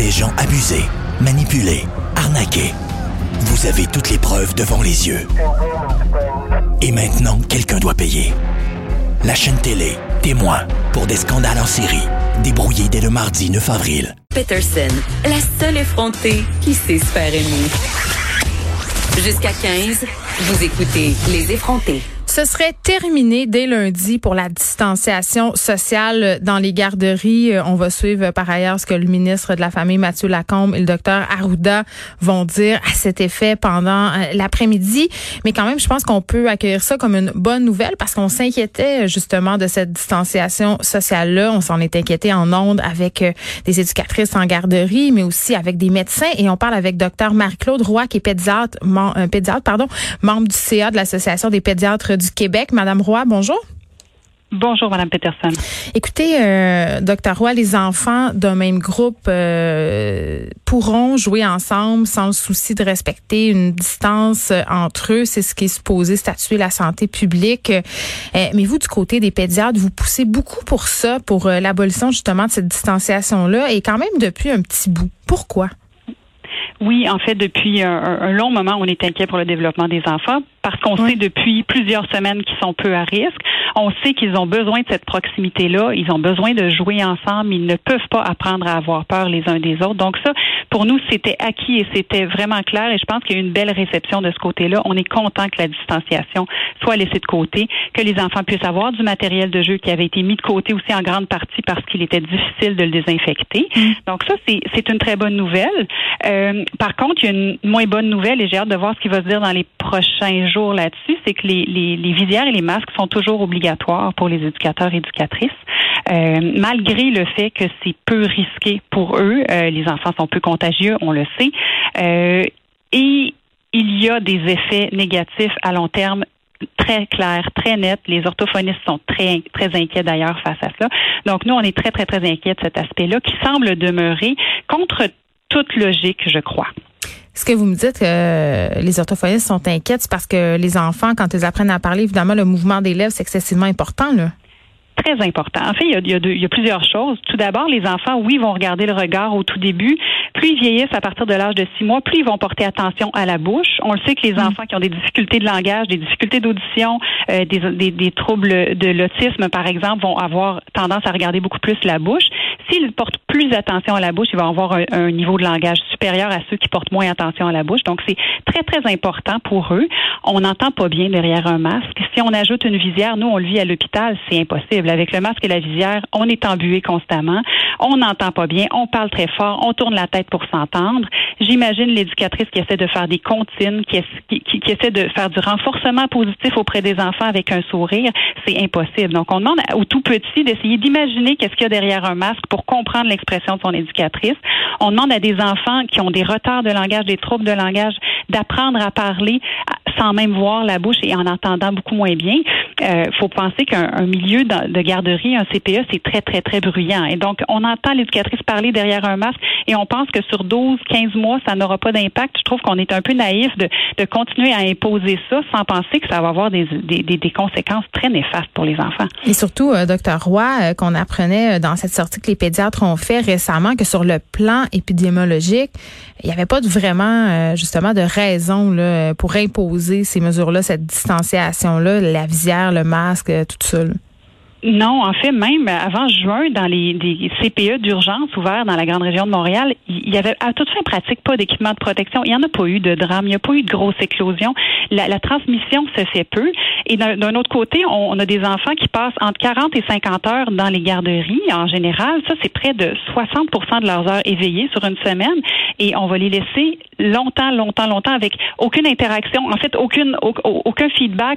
des gens abusés, manipulés, arnaqués. Vous avez toutes les preuves devant les yeux. Et maintenant, quelqu'un doit payer. La chaîne télé, témoin, pour des scandales en série, débrouillés dès le mardi 9 avril. Peterson, la seule effrontée qui sait se faire aimer. Jusqu'à 15, vous écoutez Les Effrontés. Ce serait terminé dès lundi pour la distanciation sociale dans les garderies. On va suivre par ailleurs ce que le ministre de la Famille, Mathieu Lacombe, et le docteur Arruda vont dire à cet effet pendant l'après-midi. Mais quand même, je pense qu'on peut accueillir ça comme une bonne nouvelle parce qu'on s'inquiétait justement de cette distanciation sociale-là. On s'en est inquiété en ondes avec des éducatrices en garderie, mais aussi avec des médecins. Et on parle avec docteur Marie-Claude Roy, qui est pédiatre, membre du CA de l'Association des pédiatres du Québec. Madame Roy, bonjour. Bonjour, Madame Peterson. Écoutez, Dr. Roy, les enfants d'un même groupe pourront jouer ensemble sans le souci de respecter une distance entre eux. C'est ce qui est supposé statuer la santé publique. Mais vous, du côté des pédiatres, vous poussez beaucoup pour ça, pour l'abolition justement de cette distanciation-là, et quand même depuis un petit bout. Pourquoi? Oui, en fait, depuis un long moment, on est inquiet pour le développement des enfants parce qu'on sait depuis plusieurs semaines qu'ils sont peu à risque. On sait qu'ils ont besoin de cette proximité-là. Ils ont besoin de jouer ensemble. Ils ne peuvent pas apprendre à avoir peur les uns des autres. Donc ça, pour nous, c'était acquis et c'était vraiment clair. Et je pense qu'il y a eu une belle réception de ce côté-là. On est content que la distanciation soit laissée de côté, que les enfants puissent avoir du matériel de jeu qui avait été mis de côté aussi en grande partie parce qu'il était difficile de le désinfecter. Donc ça, c'est une très bonne nouvelle. Par contre, il y a une moins bonne nouvelle et j'ai hâte de voir ce qui va se dire dans les prochains jours là-dessus, c'est que les visières et les masques sont toujours obligatoires pour les éducateurs et éducatrices, malgré le fait que c'est peu risqué pour eux. Les enfants sont peu contagieux, on le sait. Et il y a des effets négatifs à long terme très clairs, très nets. Les orthophonistes sont très, très inquiets d'ailleurs face à ça. Donc, nous, on est très, très, très inquiets de cet aspect-là qui semble demeurer contre toute logique, je crois. Ce que vous me dites que les orthophonistes sont inquiets, c'est parce que les enfants, quand ils apprennent à parler, évidemment, le mouvement des lèvres, c'est excessivement important, là. Très important. En fait, il y a plusieurs choses. Tout d'abord, les enfants, oui, vont regarder le regard au tout début. Plus ils vieillissent à partir de l'âge de 6 mois, plus ils vont porter attention à la bouche. On le sait que les enfants qui ont des difficultés de langage, des difficultés d'audition, des troubles de l'autisme, par exemple, vont avoir tendance à regarder beaucoup plus la bouche. S'ils portent plus attention à la bouche, ils vont avoir un niveau de langage supérieur à ceux qui portent moins attention à la bouche. Donc, c'est très, très important pour eux. On n'entend pas bien derrière un masque. Si on ajoute une visière, nous, on le vit à l'hôpital, c'est impossible. Avec le masque et la visière, on est embué constamment. On n'entend pas bien. On parle très fort. On tourne la tête pour s'entendre. J'imagine l'éducatrice qui essaie de faire des comptines, qui essaie de faire du renforcement positif auprès des enfants avec un sourire. C'est impossible. Donc, on demande aux tout petits d'essayer d'imaginer qu'est-ce qu'il y a derrière un masque pour comprendre l'expression de son éducatrice. On demande à des enfants qui ont des retards de langage, des troubles de langage, d'apprendre à parler sans même voir la bouche et en entendant beaucoup moins bien. Faut penser qu'un milieu de garderie, un CPE, c'est très, très, très bruyant. Et donc, on entend l'éducatrice parler derrière un masque et on pense que sur 12, 15 mois, ça n'aura pas d'impact. Je trouve qu'on est un peu naïf de continuer à imposer ça sans penser que ça va avoir des conséquences très néfastes pour les enfants. Et surtout, Dr. Roy, qu'on apprenait dans cette sortie que les pédiatres ont fait récemment, que sur le plan épidémiologique, il n'y avait pas vraiment, justement, de raison là, pour imposer ces mesures-là, cette distanciation-là, la visière, le masque, tout ça, là. Non, en fait, même avant juin, dans des CPE d'urgence ouverts dans la grande région de Montréal, il y avait à toute fin pratique pas d'équipement de protection. Il n'y en a pas eu de drame, il n'y a pas eu de grosse éclosion. La transmission se fait peu. Et d'un autre côté, on a des enfants qui passent entre 40 et 50 heures dans les garderies. En général, ça, c'est près de 60% de leurs heures éveillées sur une semaine. Et on va les laisser longtemps avec aucune interaction. En fait, aucun feedback,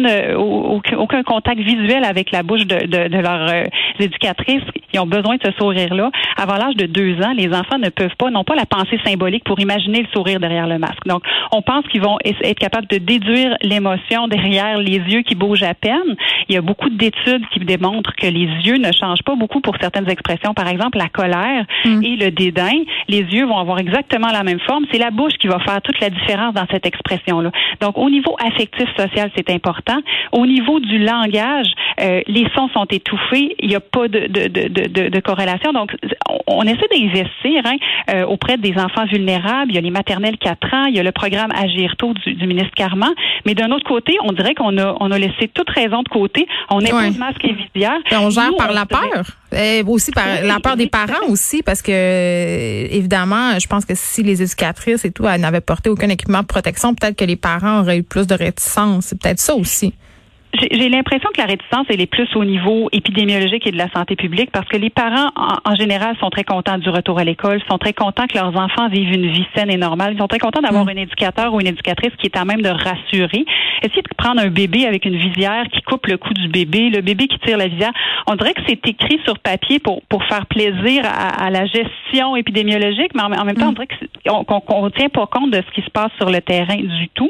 aucun contact visuel avec la bouche de leurs éducatrices qui ont besoin de ce sourire-là. Avant l'âge de 2 ans, les enfants n'ont pas la pensée symbolique pour imaginer le sourire derrière le masque. Donc, on pense qu'ils vont être capables de déduire l'émotion derrière les yeux qui bougent à peine. Il y a beaucoup d'études qui démontrent que les yeux ne changent pas beaucoup pour certaines expressions. Par exemple, la colère et le dédain. Les yeux vont avoir exactement la même forme. c'est la bouche qui va faire toute la différence dans cette expression-là. Donc, au niveau affectif social, c'est important. Au niveau du langage, les sons sont étouffés. Il n'y a pas de corrélation. Donc, on essaie d'investir auprès des enfants vulnérables. Il y a les maternelles 4 ans. Il y a le programme Agir tôt du ministre Carman. Mais d'un autre côté, on dirait qu'on a laissé toute raison de côté. On impose masque et visière. On gère par la peur. Aussi par la peur des parents aussi, parce que évidemment, je pense que si les éducatrices et tout n'avaient porté aucun équipement de protection, peut-être que les parents auraient eu plus de réticence. C'est peut-être ça aussi. J'ai l'impression que la réticence, elle est plus au niveau épidémiologique et de la santé publique parce que les parents, en général, sont très contents du retour à l'école, sont très contents que leurs enfants vivent une vie saine et normale. Ils sont très contents d'avoir un éducateur ou une éducatrice qui est à même de rassurer. Essayer de prendre un bébé avec une visière qui coupe le cou du bébé, le bébé qui tire la visière. On dirait que c'est écrit sur papier pour faire plaisir à la gestion épidémiologique, mais en même temps, on dirait qu'on ne tient pas compte de ce qui se passe sur le terrain du tout.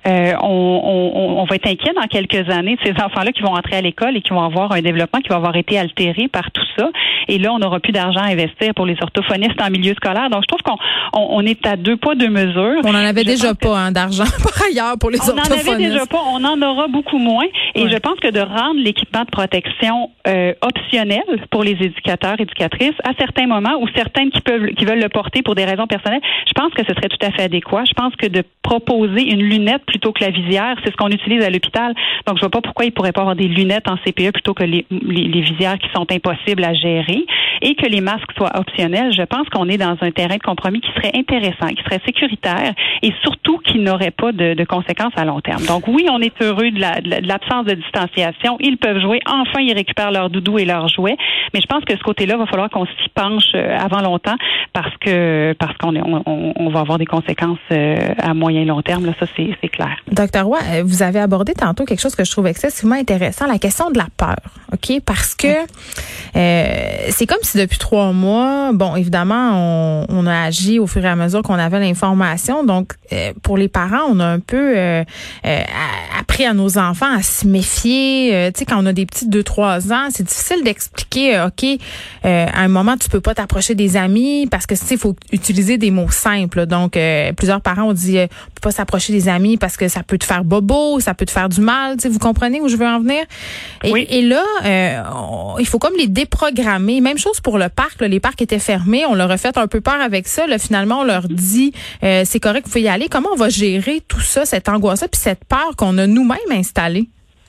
On va être inquiet dans quelques années de ces enfants-là qui vont entrer à l'école et qui vont avoir un développement qui va avoir été altéré par tout ça. Et là, on n'aura plus d'argent à investir pour les orthophonistes en milieu scolaire. Donc, je trouve qu'on est à 2 poids 2 mesures. On n'en avait déjà pas d'argent par ailleurs pour les orthophonistes. On n'en avait déjà pas. On en aura beaucoup moins. Et je pense que de rendre l'équipement de protection optionnel pour les éducateurs, éducatrices, à certains moments ou certaines qui veulent le porter pour des raisons personnelles, je pense que ce serait tout à fait adéquat. Je pense que de proposer une lunette plutôt que la visière, c'est ce qu'on utilise à l'hôpital. Donc, je vois pas pourquoi il pourrait pas avoir des lunettes en CPE plutôt que les visières qui sont impossibles à gérer et que les masques soient optionnels. Je pense qu'on est dans un terrain de compromis qui serait intéressant, qui serait sécuritaire et surtout qui n'aurait pas de conséquences à long terme. Donc oui, on est heureux de l'absence de distanciation. Ils peuvent jouer. Enfin, ils récupèrent leurs doudous et leurs jouets. Mais je pense que ce côté-là, va falloir qu'on s'y penche avant longtemps parce qu'on va avoir des conséquences à moyen et long terme. Là, ça, c'est clair. Docteur Roy, vous avez abordé tantôt quelque chose que je trouve excessivement intéressant, la question de la peur. OK? Parce que c'est comme si depuis 3 mois, bon, évidemment, on a agi au fur et à mesure qu'on avait l'information. Donc, pour les parents, on a un peu appris à nos enfants à se méfier. Tu sais, quand on a des petits de 2-3 ans, c'est difficile d'expliquer, OK, à un moment, tu peux pas t'approcher des amis parce que, tu sais, il faut utiliser des mots simples. Donc, plusieurs parents ont dit, on peut pas s'approcher des amis parce que ça peut te faire bobo, ça peut te faire du mal. Tu sais, vous comprenez où je veux en venir? Oui. Et là, il faut comme les déprogrammer. Même chose pour le parc. Là, les parcs étaient fermés. On leur a fait un peu peur avec ça. Là, finalement, on leur dit, c'est correct, vous pouvez y aller. Comment on va gérer tout ça, cette angoisse-là, puis cette peur qu'on a nous-mêmes installée?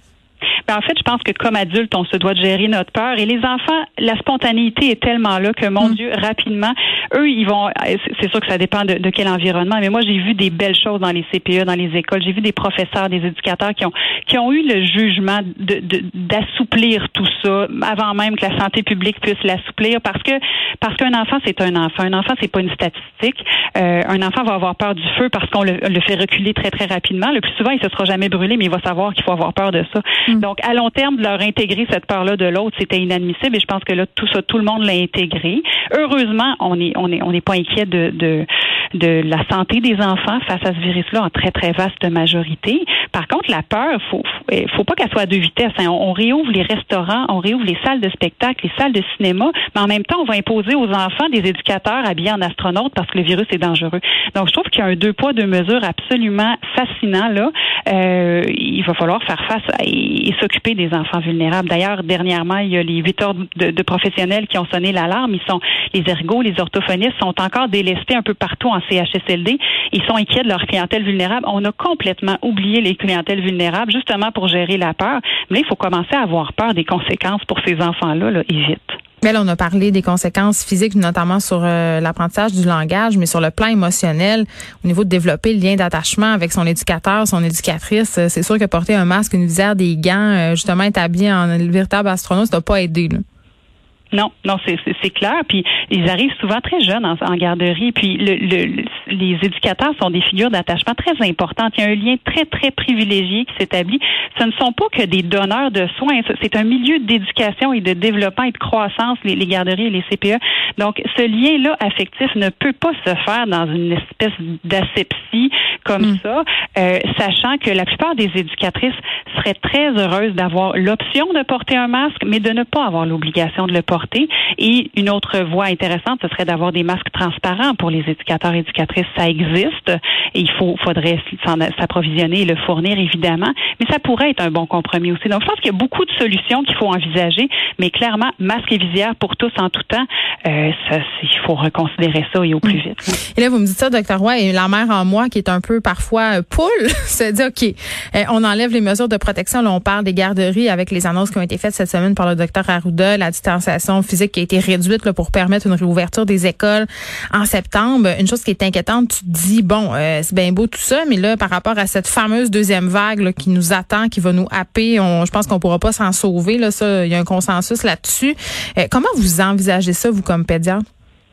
En fait, je pense que comme adulte, on se doit de gérer notre peur. Et les enfants, la spontanéité est tellement là que, mon Dieu, rapidement, eux, ils vont... C'est sûr que ça dépend de quel environnement, mais moi, j'ai vu des belles choses dans les CPE, dans les écoles. J'ai vu des professeurs, des éducateurs qui ont eu le jugement d'assouplir tout ça avant même que la santé publique puisse l'assouplir parce qu'un enfant, c'est un enfant. Un enfant, c'est pas une statistique. Un enfant va avoir peur du feu parce qu'on le fait reculer très, très rapidement. Le plus souvent, il se sera jamais brûlé, mais il va savoir qu'il faut avoir peur de ça. Donc, à long terme, de leur intégrer cette peur-là de l'autre, c'était inadmissible et je pense que là, tout le monde l'a intégré. Heureusement, on n'est pas inquiet de la santé des enfants face à ce virus-là en très, très vaste majorité. Par contre, la peur, faut pas qu'elle soit à 2 vitesses. Hein. On réouvre les restaurants, on réouvre les salles de spectacle, les salles de cinéma, mais en même temps, on va imposer aux enfants des éducateurs habillés en astronautes parce que le virus est dangereux. Donc, je trouve qu'il y a un 2 poids 2 mesures absolument fascinant là. Il va falloir faire face et s'occuper des enfants vulnérables. D'ailleurs, dernièrement, il y a les 8 ordres de professionnels qui ont sonné l'alarme. Les ergots, les orthophonistes sont encore délestés un peu partout en CHSLD. Ils sont inquiets de leur clientèle vulnérable. On a complètement oublié les clientèles vulnérables justement pour gérer la peur. Mais il faut commencer à avoir peur des conséquences pour ces enfants-là, là, et vite. Mais là, on a parlé des conséquences physiques, notamment sur l'apprentissage du langage, mais sur le plan émotionnel, au niveau de développer le lien d'attachement avec son éducateur, son éducatrice, c'est sûr que porter un masque, une visière, des gants, justement être habillé en véritable astronaute, ça n'a pas aidé, là. Non, c'est clair. Puis ils arrivent souvent très jeunes en garderie. Puis les éducateurs sont des figures d'attachement très importantes. Il y a un lien très, très privilégié qui s'établit. Ce ne sont pas que des donneurs de soins. C'est un milieu d'éducation et de développement et de croissance, les garderies et les CPE. Donc, ce lien-là affectif ne peut pas se faire dans une espèce d'asepsie comme ça, sachant que la plupart des éducatrices seraient très heureuses d'avoir l'option de porter un masque, mais de ne pas avoir l'obligation de le porter. Et une autre voie intéressante, ce serait d'avoir des masques transparents pour les éducateurs et éducatrices. vaccinatrices, ça existe. Et faudrait s'approvisionner et le fournir, évidemment. Mais ça pourrait être un bon compromis aussi. Donc, je pense qu'il y a beaucoup de solutions qu'il faut envisager. Mais clairement, masque et visière pour tous en tout temps, il faut reconsidérer ça et au plus vite. Et là, vous me dites ça, Dr. Roy, et la mère en moi, qui est un peu parfois poule, se dit, OK, on enlève les mesures de protection. Là, on parle des garderies avec les annonces qui ont été faites cette semaine par le Dr. Arruda, la distanciation physique qui a été réduite là, pour permettre une réouverture des écoles en septembre. Une chose qui est inquiétante, tu te dis, bon, c'est bien beau tout ça, mais là, par rapport à cette fameuse deuxième vague là, qui nous attend, qui va nous happer, je pense qu'on pourra pas s'en sauver. Là, ça, il y a un consensus là-dessus. Comment vous envisagez ça, vous, comme pédiatre?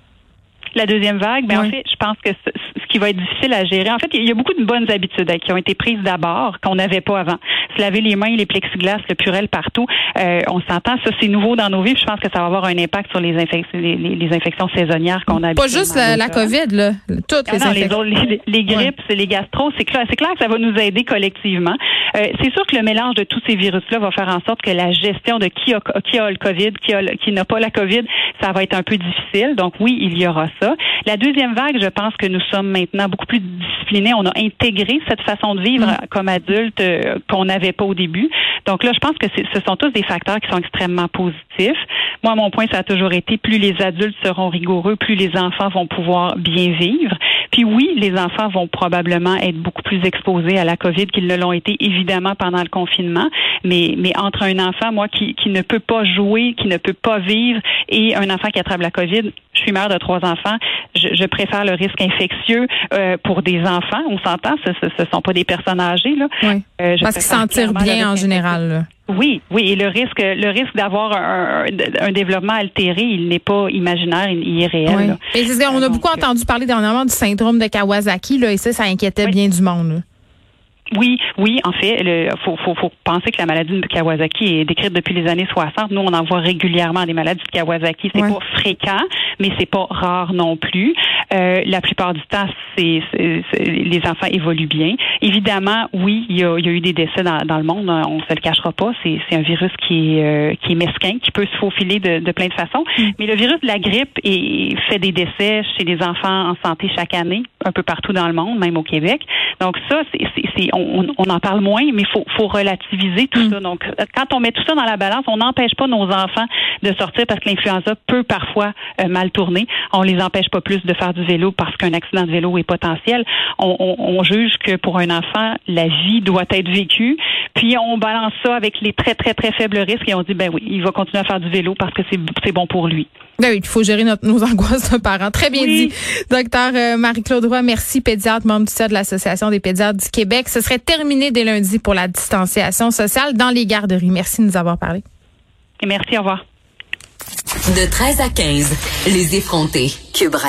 La deuxième vague, en fait, je pense que ce qui va être difficile à gérer, en fait, il y a beaucoup de bonnes habitudes qui ont été prises d'abord, qu'on n'avait pas avant. Se laver les mains, les plexiglas, le Purell partout, on s'entend, ça c'est nouveau dans nos vies, puis je pense que ça va avoir un impact sur les infections saisonnières qu'on a. Pas juste la COVID, là, toutes les infections. Les grippes, les gastros, c'est clair que ça va nous aider collectivement. C'est sûr que le mélange de tous ces virus-là va faire en sorte que la gestion de qui a le COVID, qui n'a pas la COVID, ça va être un peu difficile. Donc oui, il y aura ça. La deuxième vague, je pense que nous sommes maintenant beaucoup plus disciplinés. On a intégré cette façon de vivre comme adultes qu'on n'avait pas au début. Donc là, je pense que ce sont tous des facteurs qui sont extrêmement positifs. Moi, mon point, ça a toujours été, plus les adultes seront rigoureux, plus les enfants vont pouvoir bien vivre. Puis oui, les enfants vont probablement être beaucoup plus exposés à la COVID qu'ils ne l'ont été, évidemment, pendant le confinement. Mais entre un enfant, moi, qui ne peut pas jouer, qui ne peut pas vivre, et un enfant qui attrape la COVID, je suis mère de 3 enfants, je préfère le risque infectieux pour des enfants. On s'entend, ce sont pas des personnes âgées, là. Oui. Parce qu'ils s'en tirent bien en général, là. Oui, et le risque d'avoir un développement altéré, il n'est pas imaginaire, il est réel. Oui. Et c'est on a beaucoup entendu parler dernièrement du syndrome de Kawasaki, là, et ça inquiétait bien du monde, là. Oui, en fait, faut penser que la maladie de Kawasaki est décrite depuis les années 60. Nous, on en voit régulièrement des maladies de Kawasaki. C'est pas fréquent, mais c'est pas rare non plus. La plupart du temps, les enfants évoluent bien. Évidemment, oui, il y a eu des décès dans le monde. On se le cachera pas. C'est un virus qui est mesquin, qui peut se faufiler de plein de façons. Mais le virus de la grippe fait des décès chez les enfants en santé chaque année, un peu partout dans le monde, même au Québec. Donc ça, on en parle moins, mais faut relativiser tout ça. Donc, quand on met tout ça dans la balance, on n'empêche pas nos enfants de sortir parce que l'influenza peut parfois mal tourner. On les empêche pas plus de faire du vélo parce qu'un accident de vélo est potentiel. On juge que pour un enfant, la vie doit être vécue. Puis on balance ça avec les très, très, très faibles risques et on dit, ben oui, il va continuer à faire du vélo parce que c'est bon pour lui. Ben oui, il faut gérer nos angoisses de parents. Très bien dit. Docteur Marie-Claude Roy, merci, pédiatre, membre du CA de l'Association des pédiatres du Québec. Ce serait terminé dès lundi pour la distanciation sociale dans les garderies. Merci de nous avoir parlé. Et merci, au revoir. De 13 à 15, les effrontés. Cube Radio.